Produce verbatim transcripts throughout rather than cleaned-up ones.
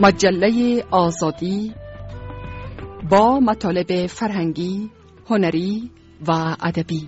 مجله آزادی با مطالب فرهنگی، هنری و ادبی.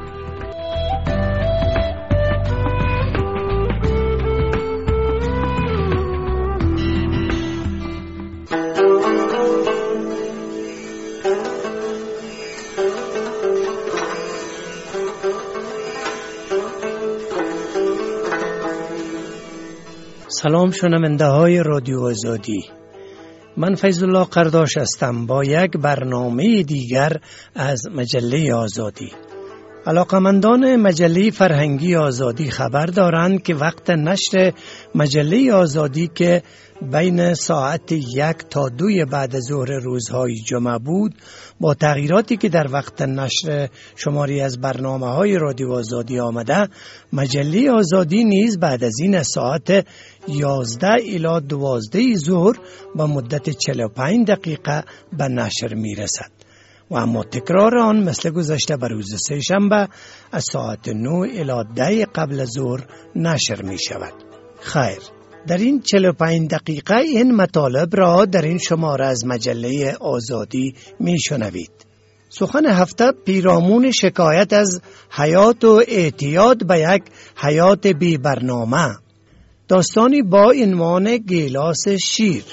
سلام شنونده های رادیو آزادی، من فیض الله قرداش هستم با یک برنامه دیگر از مجله آزادی. علاقمندان مجله فرهنگی آزادی خبر دارند که وقت نشر مجله آزادی که بین ساعت یک تا دوی بعد ظهر روزهای جمعه بود، با تغییراتی که در وقت نشر شماری از برنامه های رادیو آزادی آمده، مجله آزادی نیز بعد از این ساعت یازده الی دوازده ظهر با مدت چهل و پنج دقیقه به نشر می رسد و اما تکرار آن مثل گذشته بر روز سه شنبه از ساعت نه الی ده قبل ظهر نشر می شود. خیر، در این چهل و پنج دقیقه این مطالب را در این شماره از مجله آزادی می شنوید. سخن هفته پیرامون شکایت از حیات و اعتیاد به یک حیات بی برنامه، داستانی با عنوان گیلاس شیر،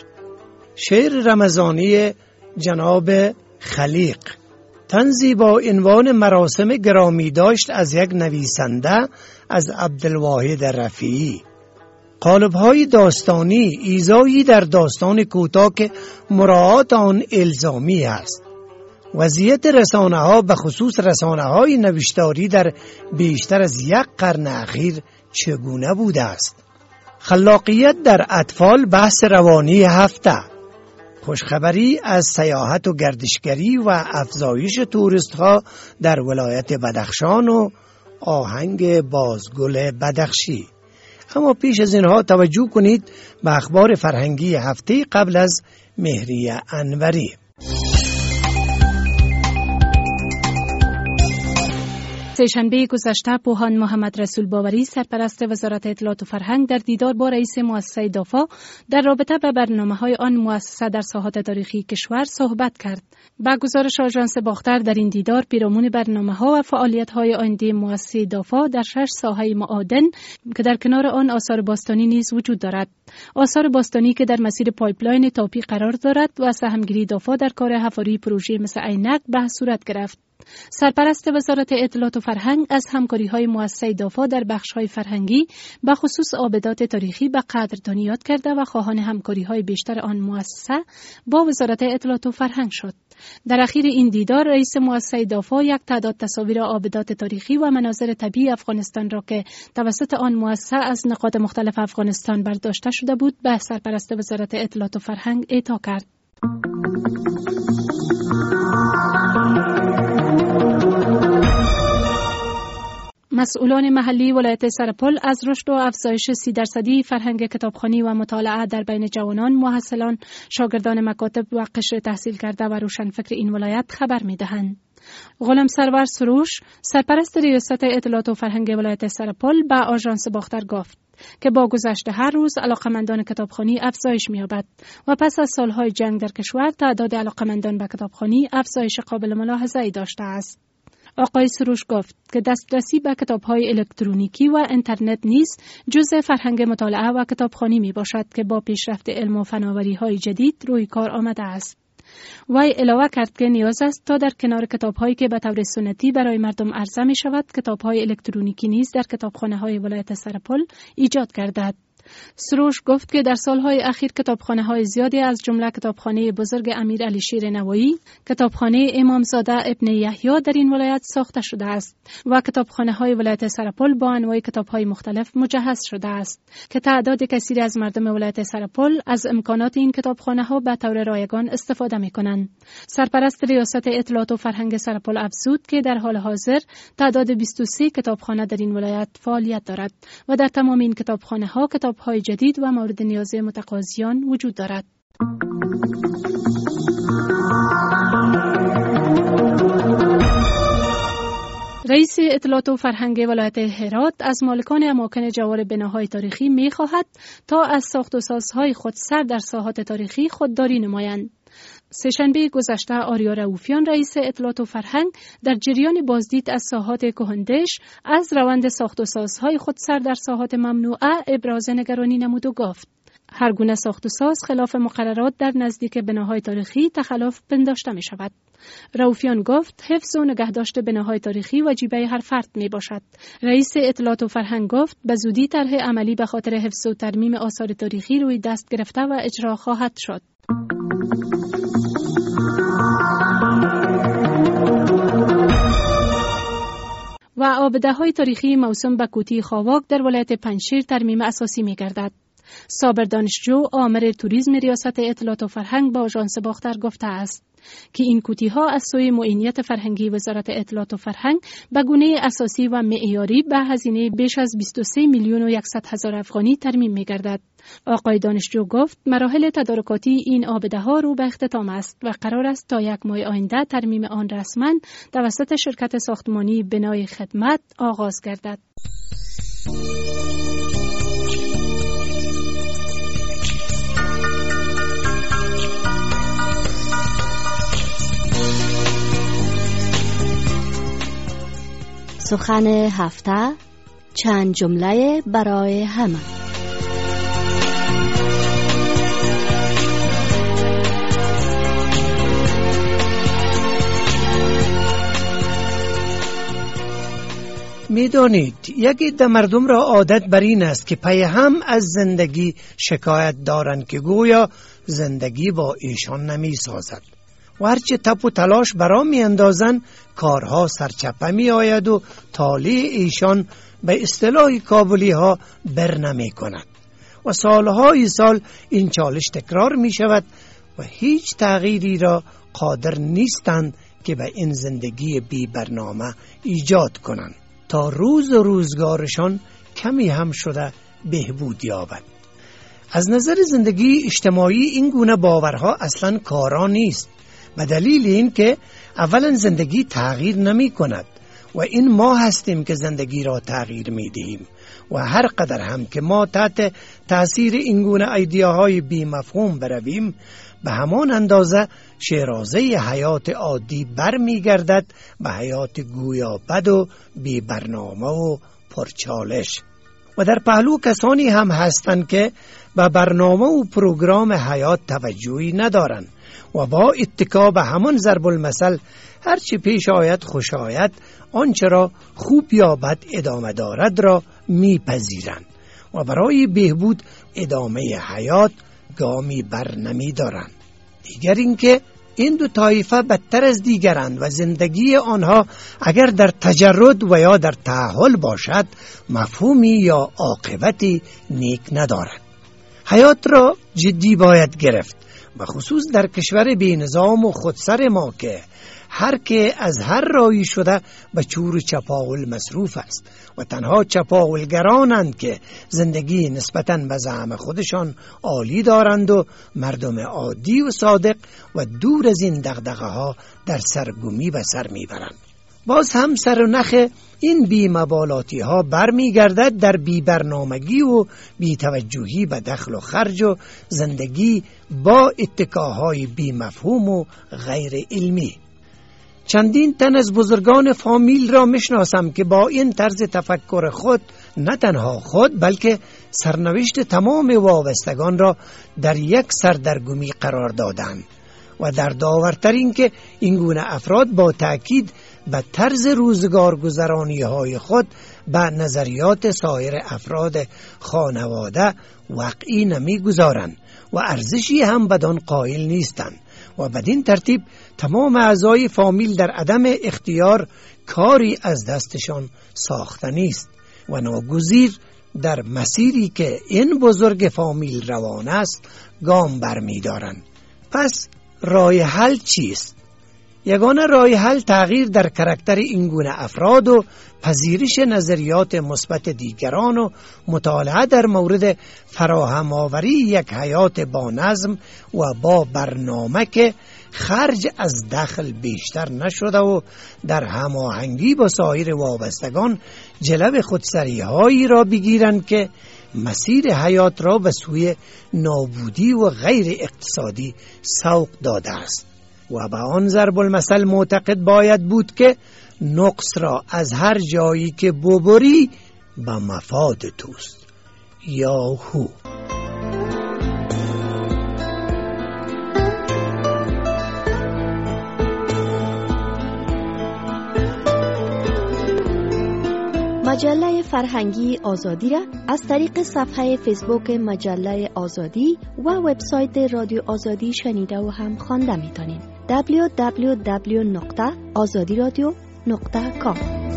شعر رمضانی جناب خلیق، طنزی با عنوان مراسم گرامی داشت از یک نویسنده از عبدالواحد رفیعی، قالب‌های داستانی، ایذایی در داستان کوتاه که مراعات آن الزامی است، وضعیت رسانه‌ها به خصوص رسانه‌های نوشتاری در بیشتر از یک قرن اخیر چگونه بوده است، خلاقیت در اطفال بحث روانی هفته، خوشخبری از سیاحت و گردشگری و افزایش توریست‌ها در ولایت بدخشان و آهنگ بازگل بدخشی. اما پیش از اینها توجه کنید به اخبار فرهنگی هفته قبل از مهریه انوری. سه‌شنبه گذشته پوهان محمد رسول باوری، سرپرست وزارت اطلاعات و فرهنگ، در دیدار با رئیس مؤسسه دافا در رابطه با برنامه‌های آن مؤسسه در ساحات تاریخی کشور صحبت کرد. با گزارش آژانس باختر، در این دیدار پیرامون برنامه‌ها و فعالیت‌های آینده مؤسسه دافا در شش ساحه معادن که در کنار آن آثار باستانی نیز وجود دارد، آثار باستانی که در مسیر پایپلاین تاپی قرار دارد و سهمگیری دافا در کار حفاری پروژه مثل عینک به صورت گرفت. سرپرست وزارت اطلاعات و فرهنگ از همکاری‌های مؤسسه دافا در بخش‌های فرهنگی به خصوص آبدات تاریخی به قدردانی یاد کرده و خواهان همکاری‌های بیشتر آن مؤسسه با وزارت اطلاعات و فرهنگ شد. در اخیر این دیدار، رئیس مؤسسه دافا یک تعداد تصاویر آبدات تاریخی و مناظر طبیعی افغانستان را که توسط آن مؤسسه از نقاط مختلف افغانستان برداشته شده بود به سرپرست وزارت اطلاعات و فرهنگ اعطا کرد. مسئولان محلی ولایت سرپل از رشد و افزایش سی درصدی فرهنگ کتابخوانی و مطالعه در بین جوانان، محصلان، شاگردان مکاتب و قشر تحصیل کرده و روشنفکر این ولایت خبر می‌دهند. غلام سرور سروش، سرپرست ریاست اطلاعات و فرهنگ ولایت سرپل، به آژانس باختر گفت که با گذشت هر روز علاقمندان کتابخوانی افزایش می‌یابد و پس از سالهای جنگ در کشور تعداد علاقمندان به کتابخوانی افزایش قابل ملاحظه‌ای داشته است. آقای سروش گفت که دسترسی به کتاب‌های الکترونیکی و اینترنت نیز جزء فرهنگ مطالعه و کتابخوانی میباشد که با پیشرفت علم و فناوری‌های جدید روی کار آمده است. وی علاوه کرد که نیاز است تا در کنار کتاب‌هایی که به طور سنتی برای مردم عرضه می‌شود، کتاب‌های الکترونیکی نیز در کتابخانه‌های ولایت سرپل ایجاد گردد. سروش گفت که در سالهای اخیر کتابخانه‌های زیادی از جمله کتابخانه بزرگ امیر علی شیر نوایی، کتابخانه امامزاده ابن یحیی در این ولایت ساخته شده است و کتابخانه‌های ولایت سرپل با انواع کتاب‌های مختلف مجهز شده است که تعداد کثیری از مردم ولایت سرپل از امکانات این کتابخانه‌ها به طور رایگان استفاده می‌کنند. سرپرست ریاست اطلاعات و فرهنگ سرپل افزود که در حال حاضر تعداد بیست و سه کتابخانه در این ولایت فعالیت دارد و در تمام این کتابخانه‌ها کتاب های جدید و مورد نیاز متقاضیان وجود دارد. رئیس اطلاعات و فرهنگ ولایت هرات از مالکان اماکن جوار بناهای تاریخی می خواهد تا از ساخت و سازهای خود سر در ساحات تاریخی خودداری نمایند. سه‌شنبه گذشته آریا رؤوفیان رئیس اطلاعات و فرهنگ در جریان بازدید از ساحات کهندش از روند ساخت و سازهای خود سر در ساحات ممنوعه ابراز نگرانی نمود و گفت هر گونه ساخت و ساز خلاف مقررات در نزدیک بناهای تاریخی تخلف پنداشته می شود. رؤوفیان گفت حفظ و نگهداشت بناهای تاریخی وجیبه هر فرد می باشد. رئیس اطلاعات و فرهنگ گفت به زودی طرح عملی به خاطر حفظ و ترمیم آثار تاریخی روی دست گرفته و اجرا خواهد شد. و آبده‌های تاریخی موسوم به کوتی خاواک در ولایت پنجشیر ترمیم اساسی می گردد. صابر دانشجو آمر توریسم ریاست اطلاعات و فرهنگ با آژانس باختر گفته است که این کوتی ها از سوی معینیت فرهنگی وزارت اطلاعات و فرهنگ به گونه اساسی و معیاری به هزینه بیش از بیست و سه میلیون و صد هزار افغانی ترمیم می گردد. آقای دانشجو گفت مراحل تدارکاتی این آبده ها رو به اختتام است و قرار است تا یک ماه آینده ترمیم آن رسما توسط شرکت ساختمانی بنای خدمت آغاز گردد. سخن هفته، چند جمله برای همه. میدانید یک عده مردم را عادت بر این است که پی هم از زندگی شکایت دارند که گویا زندگی با ایشان نمی سازد و هرچه تپ و تلاش برا می اندازن کارها سرچپه می آید و طالع ایشان به اصطلاح کابلی ها بر نمی کند و سالهای سال این چالش تکرار می شود و هیچ تغییری را قادر نیستند که به این زندگی بی برنامه ایجاد کنند تا روز و روزگارشان کمی هم شده بهبود یابد. از نظر زندگی اجتماعی این گونه باورها اصلا کارا نیست، به دلیل این که اولا زندگی تغییر نمی کند و این ما هستیم که زندگی را تغییر می دهیم و هر قدر هم که ما تحت تأثیر این گونه ایدیاهای بی مفهوم برویم به همان اندازه شیرازه حیات عادی بر می گردد به حیات گویا بد و بی برنامه و پرچالش. و در پهلو کسانی هم هستند که به برنامه و پروگرام حیات توجهی ندارند و با اتکا به همان ضرب المثل هرچی پیش آید خوش آید آنچه را خوب یا بد ادامه دارد را میپذیرند و برای بهبود ادامه حیات گامی بر نمی دارند. دیگر اینکه این دو طایفه بدتر از دیگرند و زندگی آنها اگر در تجرد و یا در تأهل باشد مفهومی یا عاقبتی نیک ندارد. حیات را جدی باید گرفت و خصوص در کشور بی نظام و خودسر ما که هر که از هر رایی شده به چور چپاول مصروف است و تنها چپاولگرانند که زندگی نسبتاً به زعم خودشان عالی دارند و مردم عادی و صادق و دور از این دغدغه ها در سرگمی به سر میبرند. باز هم سر و نخ این بی مبالاتی ها بر می گردد در بی برنامگی و بی توجهی به دخل و خرج و زندگی با اتکاهای بی مفهوم و غیر علمی. چندین تن از بزرگان فامیل را میشناسم که با این طرز تفکر خود نه تنها خود بلکه سرنوشت تمام وابستگان را در یک سردرگمی قرار دادند و در داورتر این که این گونه افراد با تأکید به طرز روزگار گذرانی های خود به نظریات سایر افراد خانواده واقعی نمی گذارند و ارزشی هم بدان قائل نیستند و بدین ترتیب تمام اعضای فامیل در عدم اختیار کاری از دستشان ساخته نیست و ناگزیر در مسیری که این بزرگ فامیل روان است گام برمی دارند. پس راه حل چیست؟ یگانه راه حل تغییر در کاراکتر این گونه افراد و پذیرش نظریات مثبت دیگران و مطالعه در مورد فراهم آوری یک حیات با نظم و با برنامه که خرج از دخل بیشتر نشده و در هماهنگی با سایر وابستگان جلب خودسری‌هایی را بگیرند که مسیر حیات را به سوی نابودی و غیر اقتصادی سوق داده است و به آن ضرب المثل معتقد باید بود که نقص را از هر جایی که ببری به مفاد توست. یاهو. مجله فرهنگی آزادی را از طریق صفحه فیسبوک مجله آزادی و وبسایت رادیو آزادی شنیده و هم خوانده می‌تونید. دبلیو دبلیو دبلیو نقطه آزادی رادیو نقطه کام.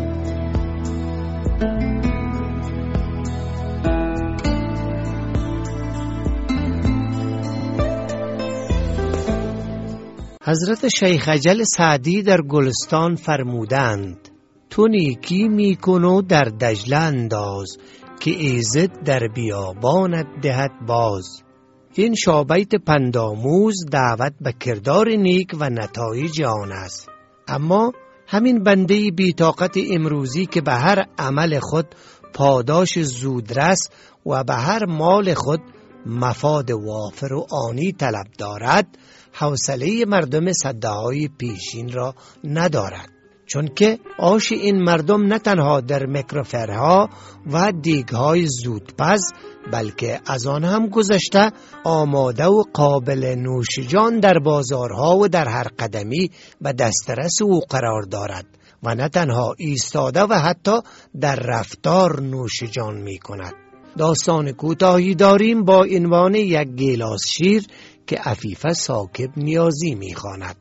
حضرت شیخ اجل سعدی در گلستان فرمودند: تو نیکی میکن و در دجله انداز که ایزد در بیابانت دهد باز. این شابیت پنداموز دعوت به کردار نیک و نتایج آن است. اما همین بنده بی‌طاقت امروزی که به هر عمل خود پاداش زودرس و به هر مال خود مفاد وافر و آنی طلب دارد، حوصله مردم سده‌های پیشین را ندارد، چون که آش این مردم نه تنها در میکروفرها و دیگهای زودپز بلکه از آن هم گذشته آماده و قابل نوشجان در بازارها و در هر قدمی به دسترس او قرار دارد و نه تنها ایستاده و حتی در رفتار نوشجان می کند. داستان کوتاهی داریم با عنوان یک گیلاس شیر که عفیفه ساکب نیازی می خواند.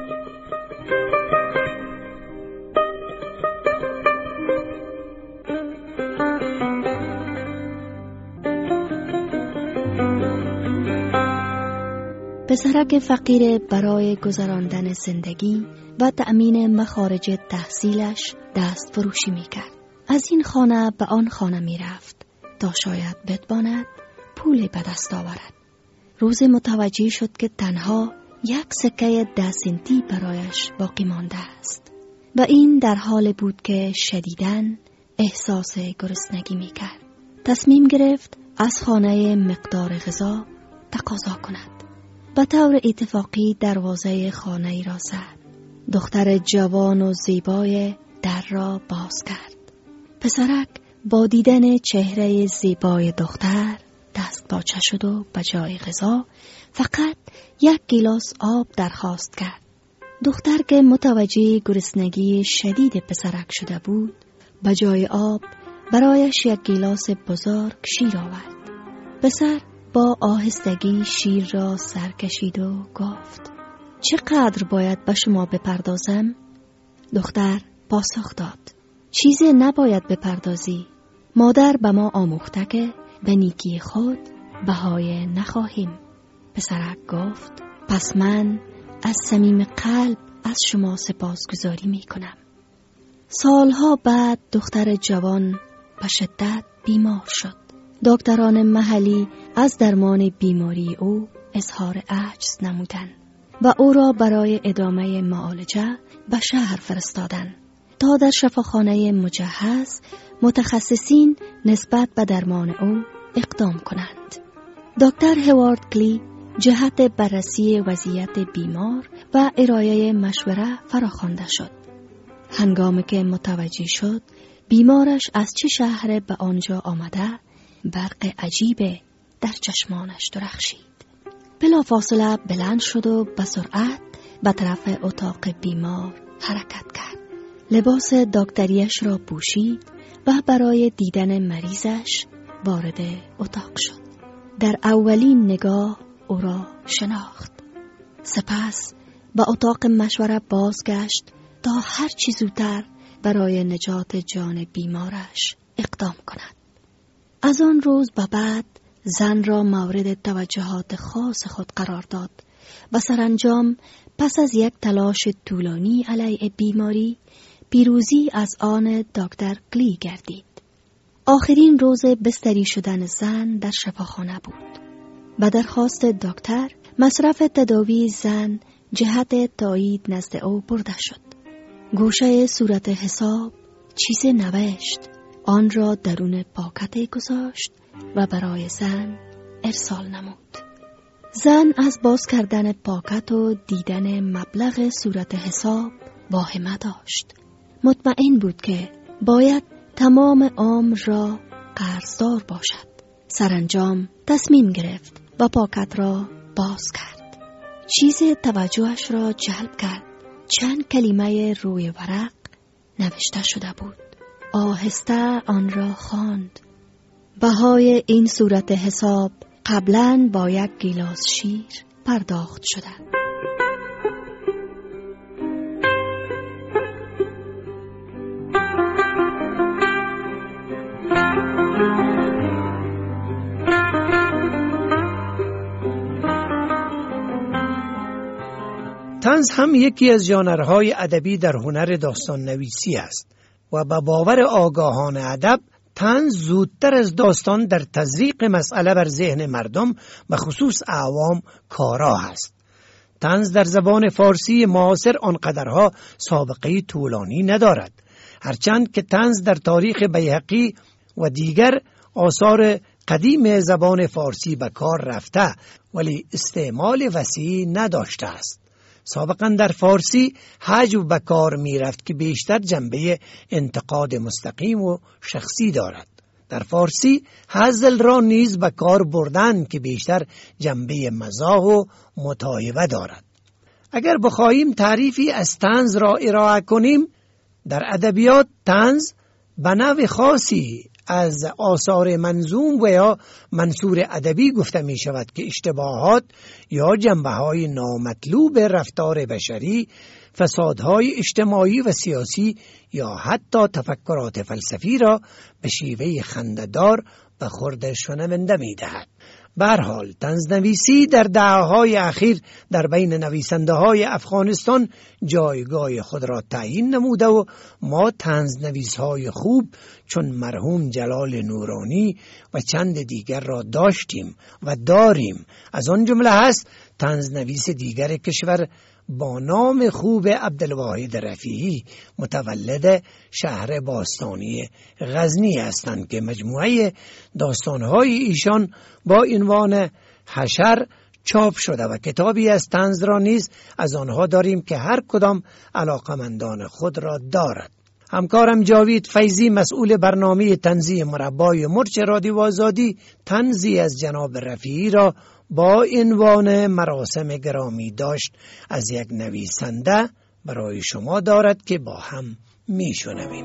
پسرک فقیر برای گذراندن زندگی و تأمین مخارج تحصیلش دست فروشی می کرد. از این خانه به آن خانه می رفت تا شاید بتواند پول به دست آورد. روز متوجه شد که تنها یک سکه ده سنتی برایش باقی مانده است و این در حال بود که شدیداً احساس گرسنگی می کرد. تصمیم گرفت از خانه مقدار غذا تقاضا کند. به طور اتفاقی دروازه خانه ای را زد. دختر جوان و زیبای در را باز کرد. پسرک با دیدن چهره زیبای دختر دست باچه شد و به جای غذا فقط یک گیلاس آب درخواست کرد. دختر که متوجه گرسنگی شدید پسرک شده بود، به جای آب برایش یک گیلاس بزرگ شیر آورد. پسر با آهستگی شیر را سر کشید و گفت: چقدر باید به شما بپردازم؟ دختر پاسخ داد: چیزی نباید بپردازی. مادر به ما آموخته که به نیکی خود بهای نخواهیم. پسرک گفت: پس من از صمیم قلب از شما سپاسگزاری می کنم. سالها بعد دختر جوان به شدت بیمار شد. دکتران محلی از درمان بیماری او اظهار عجز نمودند و او را برای ادامه معالجه به شهر فرستادند تا در شفاخانه مجهز متخصصین نسبت به درمان او اقدام کنند. دکتر هوارد کلی جهت بررسی وضعیت بیمار و ارائه مشوره فراخوانده شد. هنگامی که متوجه شد بیمارش از چه شهر به آنجا آمده، برق عجیب در چشمانش درخشید. بلافاصله بلند شد و به سرعت به طرف اتاق بیمار حرکت کرد. لباس دکتریش را پوشید و برای دیدن مریضش وارد اتاق شد. در اولین نگاه او را شناخت. سپس به اتاق مشوره بازگشت تا هر چی زودتر برای نجات جان بیمارش اقدام کند. از آن روز به بعد زن را مورد توجهات خاص خود قرار داد و سرانجام پس از یک تلاش طولانی علیه بیماری پیروزی از آن دکتر کلی گردید. آخرین روز بستری شدن زن در شفاخانه بود. به درخواست دکتر مصرف تداوی زن جهت تایید نزد او برده شد. گوشه صورت حساب چیز نوشت، آن را درون پاکت گذاشت و برای زن ارسال نمود. زن از باز کردن پاکت و دیدن مبلغ صورت حساب واهمه داشت. مطمئن بود که باید تمام عمر را قرضدار باشد. سرانجام تصمیم گرفت و پاکت را باز کرد. چیز توجهش را جلب کرد. چند کلمه روی ورق نوشته شده بود. آهسته آن را خواند. بهای این صورت حساب قبلاً با یک گیلاس شیر پرداخت شده. طنز هم یکی از ژانرهای ادبی در هنر داستان نویسی است و به باور آگاهان ادب طنز زودتر از داستان در تزریق مسئله بر ذهن مردم و خصوص عوام کارا است. طنز در زبان فارسی معاصر آنقدرها سابقه طولانی ندارد، هرچند که طنز در تاریخ بیهقی و دیگر آثار قدیم زبان فارسی به کار رفته ولی استعمال وسیع نداشته است. سابقا در فارسی هجو به کار می رفت که بیشتر جنبه انتقاد مستقیم و شخصی دارد. در فارسی هزل را نیز به کار بردن که بیشتر جنبه مزاح و متاهوه دارد. اگر بخواهیم تعریفی از طنز را ارائه کنیم، در ادبیات طنز به نوع خاصی از آثار منظوم و یا منثور ادبی گفته می شود که اشتباهات یا جنبه‌های نامطلوب رفتار بشری، فسادهای اجتماعی و سیاسی یا حتی تفکرات فلسفی را به شیوه خنده‌دار به خورد شنونده می دهد. به هر حال طنزنویسی در دهه‌های اخیر در بین نویسنده‌های افغانستان جایگاه خود را تعیین نموده و ما طنزنویس‌های خوب چون مرحوم جلال نورانی و چند دیگر را داشتیم و داریم. از آن جمله هست طنزنویس دیگر کشور با نام خوب عبدالواحد رفیعی، متولد شهر باستانی غزنی هستند که مجموعه داستان‌های ایشان با عنوان حشر چاپ شده و کتابی از طنز را نیز از آنها داریم که هر کدام علاقمندان خود را دارد. همکارم جاوید فیضی مسئول برنامه طنزی مربای مرچ رادیو آزادی طنزی از جناب رفیعی را با عنوان مراسم گرامی داشت از یک نویسنده برای شما دارد که با هم می شنویم.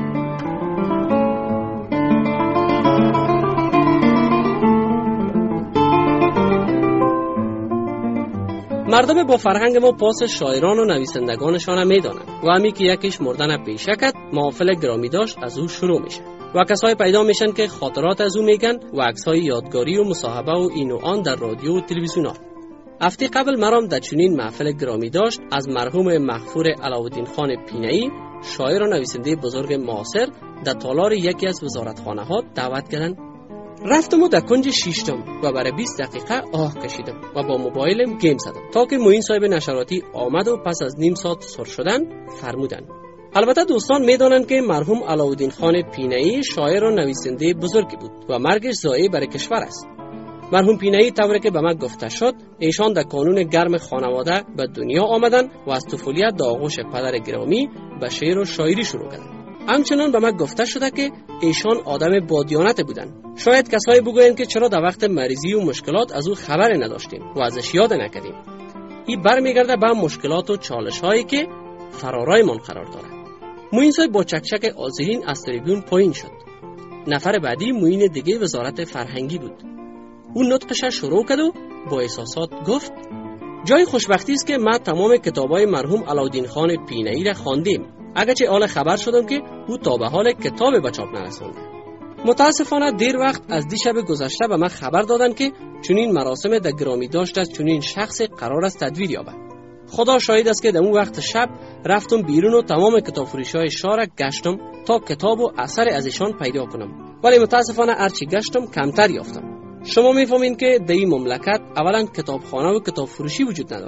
مردم با فرهنگ ما پاس شاعران و نویسندگانشان می دانند و همی که یکیش مردن پیشکت محافل گرامی داشت از او شروع میشه و کسای پیدا میشن که خاطرات از او میگن و عکسای یادگاری و مصاحبه و این و آن در رادیو و تلویزیون ها. هفته قبل مرام در چنین محفل گرامی داشت از مرحوم مغفور علاءالدین خان پینه‌ای، شاعر و نویسنده بزرگ معاصر، در تالار یکی از وزارتخانه ها دعوت کردند. رفتم و در کنج شیشتم و برای بیست دقیقه آه کشیدم و با موبایلم گیم زدم تا که معین صاحب نشراتی آمد و پس از نیم ساعت سر شدن فرمودند. البته دوستان میدانند که مرحوم علاءالدین خان پینه‌ای شاعر و نویسنده بزرگی بود و مرگش ضایعه برای کشور است. مرحوم پینه‌ای طوری که به من گفته شد ایشان در کانون گرم خانواده به دنیا آمدن و از طفولیت در آغوش پدر گرامی به شعر و شاعری شروع کردند. همچنان به من گفته شده که ایشان آدم با دیانت بودند. شاید کسایی بگویند که چرا در وقت مریضی و مشکلات از او خبر نداشتیم و ازش یاد نکردیم. این برمیگرده به مشکلات و چالش‌هایی که فرارایمان قرار دارد. معین صاحب با چکچک آذرین از تریبیون پایین شد. نفر بعدی معین دیگه وزارت فرهنگی بود. اون نطقش شروع کرد و با احساسات گفت: جای خوشبختی است که ما تمام کتابای مرحوم علاءالدین خان پینه‌ای را خواندیم، اگرچه حال خبر شدم که او تا به حال کتاب به چاپ نرسانده. متاسفانه دیر وقت از دیشب گذشته به من خبر دادند که چنین مراسم در گرامی داشت از چنین شخص قرار است تدویر یابد. خدا شاهد است که در اون وقت شب رفتم بیرون و تمام کتاب فروش‌های شهر گشتم تا کتاب و اثر از ایشان پیدا کنم، ولی متاسفانه هرچی گشتم کمتر یافتم. شما میفهمین که در این مملکت اولا کتابخانه و کتاب فروشی وجود نداره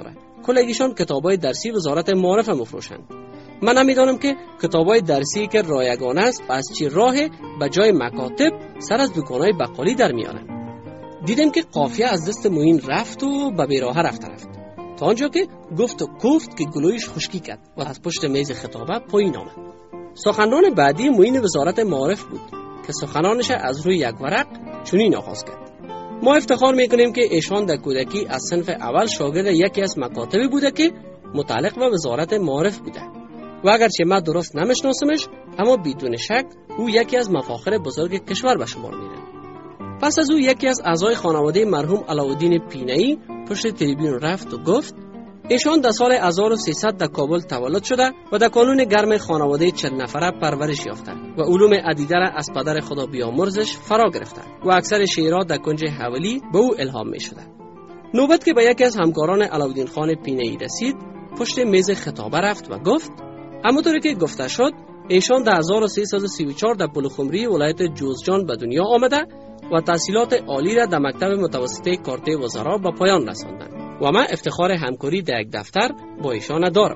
کلگیشان کتابای درسی وزارت معارف مفروشند. من نمیدانم که کتابای درسی که رایگان است از چه راه به جای مکاتب سر از دکانهای بقالی در میانند. دیدم که قافیه از دست معین رفت و به بیراه رفت رفت تا آنجا که گفت و گفت که گلویش خشکی کرد و از پشت میز خطابه پایین آمد. سخنران بعدی معین وزارت معارف بود که سخنانش از روی یک ورق چنین آغاز کرد: ما افتخار میکنیم که ایشان در کودکی از صنف اول شاگرد یکی از مکاتبی بوده که متعلق به وزارت معارف بوده و اگرچه من درست نمیشناسمش، اما بدون شک او یکی از مفاخر بزرگ کشور به شمار میره. پس از او یکی از اعضای خانواده مرحوم علاءالدین پینه‌ای پشت تریبیون رفت و گفت: ایشان در سال هزار و سیصد در کابل تولد شده و در کانون گرم خانواده چند نفره پرورش یافته و علوم عدیده را از پدر خدا بیامرزش فرا گرفته و اکثر شعرها در کنج حولی به او الهام می شده. نوبت که به یکی از همکاران علاءالدین خان پینه‌ای رسید، پشت میز خطابه رفت و گفت: همونطوری که گفته شد، ایشان در هزار و سیصد و سی و چهار در بلوخمری ولایت جوزجان به دنیا آمده و تحصیلات عالی را در مکتب متوسطه کارته وزرا به پایان رساندند و من افتخار همکاری در یک دفتر با ایشان دارم.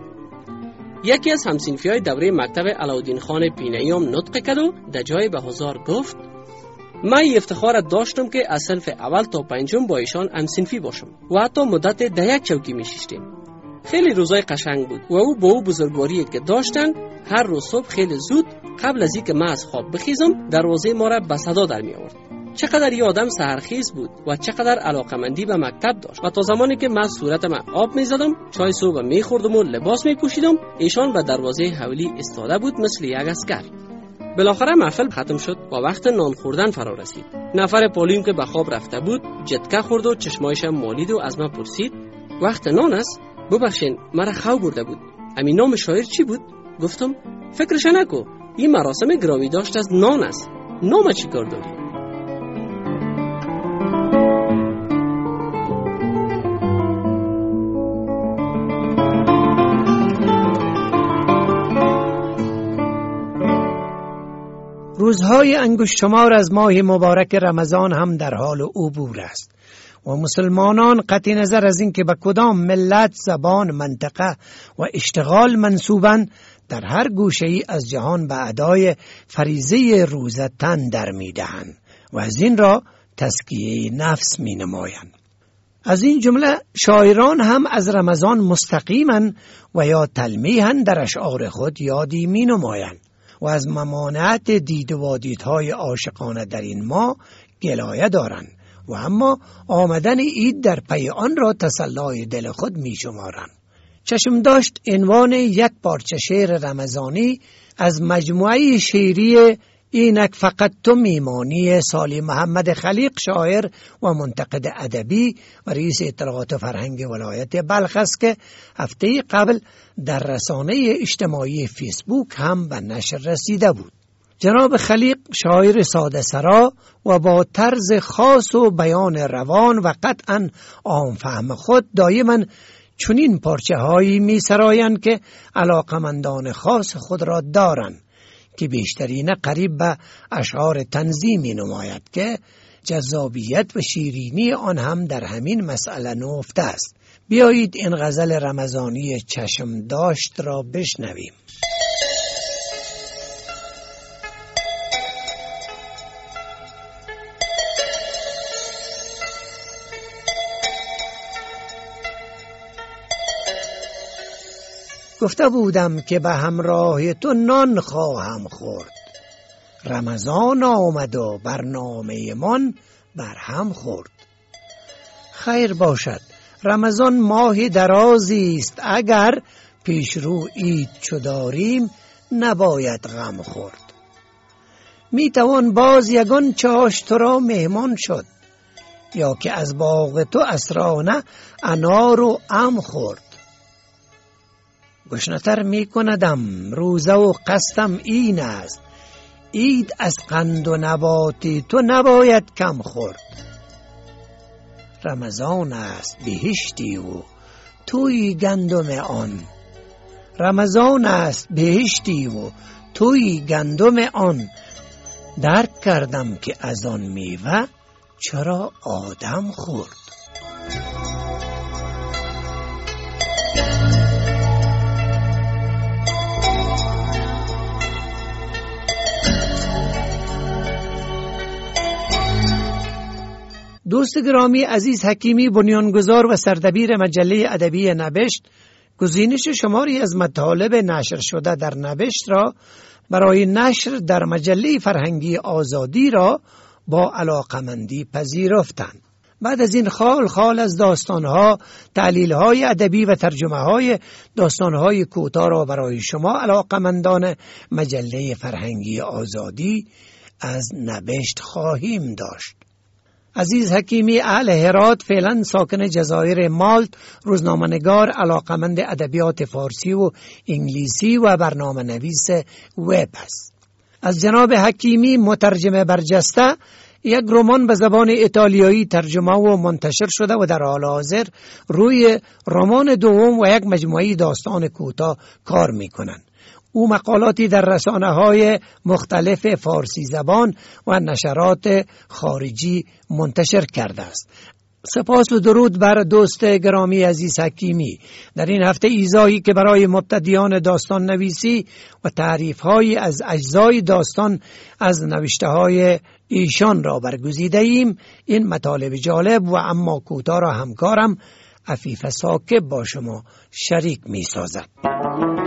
یکی از همصنفی‌های دوره مکتب علاءالدین خان پینه‌ای هم نطق کرد و در جای به حضار گفت: من این افتخار داشتم که از صنف اول تا پنجم با ایشان همصنفی باشم و حتی مدت در یک چوکی می‌شستیم. خیلی روزای قشنگ بود و او با او بزرگواری که داشتن هر روز صبح خیلی زود قبل از اینکه من از خواب بخیزم دروازه ما را به صدا در می آورد. چقدر این آدم سحرخیز بود و چقدر علاقمندی به مکتب داشت و تا زمانی که من صورتم آب می زدم، چای صبح می خوردم و لباس می پوشیدم، ایشان به دروازه حولی ایستاده بود مثل یک عسکر. بالاخره محفل ختم شد و وقت نان خوردن فرا رسید. نفر پولیم که به خواب رفته بود جتکه خورد و چشمایش مالید و از من پرسید: وقت نان است؟ ببخشین، مرا خو برده بود. امی نام شاعر چی بود؟ گفتم: فکرش نکو، این مراسم گرامی داشت از نان است. نام چی کار داری؟ روزهای انگشت شمار از ماه مبارک رمضان هم در حال عبور است و مسلمانان قطع نظر از این که به کدام ملت، زبان، منطقه و اشتغال منسوبند، در هر گوشه‌ای از جهان به ادای فریضه روزه تن در می‌دهند و از این را تزکیه نفس می‌نمایند. از این جمله شاعران هم از رمضان مستقیما و یا تلمیحا در اشعار خود یادی می‌نمایند و از ممانعت دید و دیدهای عاشقانه در این ماه گلایه دارند و اما آمدن عید در پی آن را تسلای دل خود می شمارند. چشم داشت عنوان یک پارچه شعر رمضانی از مجموعه شعری اینک فقط تو میمانی سالی محمد خلیق، شاعر و منتقد ادبی و رئیس اطلاعات و فرهنگ ولایت بلخ است که هفته قبل در رسانه اجتماعی فیسبوک هم به نشر رسیده بود. جناب خلیق شاعر ساده سرا و با طرز خاص و بیان روان و قطعاً عام فهم خود دائما چنین پارچه هایی می سرایند که علاقمندان خاص خود را دارند که بیشترین قریب به اشعار تنظیمی نماید که جذابیت و شیرینی آن هم در همین مسئله نهفته است. بیایید این غزل رمضانی چشم داشت را بشنویم. گفته بودم که به همراه تو نان خواهم خورد، رمضان آمد و برنامه من برهم خورد. خیر باشد، رمضان ماه درازی است، اگر پیش رو عید چو داریم نباید غم خورد. می توان باز یگان چاش تو را مهمان شد، یا که از باغ تو اسرانه انار و ام خورد. گشنتر می کندم روزه و قصدم این است، عید از قند و نباتی تو نباید کم خورد. رمضان است بهشتی و توی گندم آن، رمضان است بهشتی و توی گندم آن. درک کردم که از آن میوه چرا آدم خورد. دوست گرامی عزیز حکیمی، بنیانگذار و سردبیر مجله ادبی نبشت، گزینش شماری از مطالب نشر شده در نبشت را برای نشر در مجله فرهنگی آزادی را با علاقمندی پذیرفتند. بعد از این خال خال از داستانها، تعلیلهای ادبی و ترجمه های داستانهای کوتاه را برای شما علاقمندان مجله فرهنگی آزادی از نبشت خواهیم داشت. عزیز حکیمی اهل هرات، فعلا ساکن جزایر مالت، روزنامه‌نگار، علاقمند ادبیات فارسی و انگلیسی و برنامه نویس وب است. از جناب حکیمی مترجم برجسته یک رمان به زبان ایتالیایی ترجمه و منتشر شده و در حال حاضر روی رمان دوم و یک مجموعه داستان کوتاه کار می‌کنند. او مقالاتی در رسانه‌های مختلف فارسی زبان و نشرات خارجی منتشر کرده است. سپاس و درود بر دوست گرامی عزیز حکیمی. در این هفته ایزایی که برای مبتدیان داستان نویسی و تعریف‌های از اجزای داستان از نوشته‌های ایشان را برگزیده ایم، این مطالب جالب و اما کوتاه را همکارم عفیف ثاقب با شما شریک می سازد.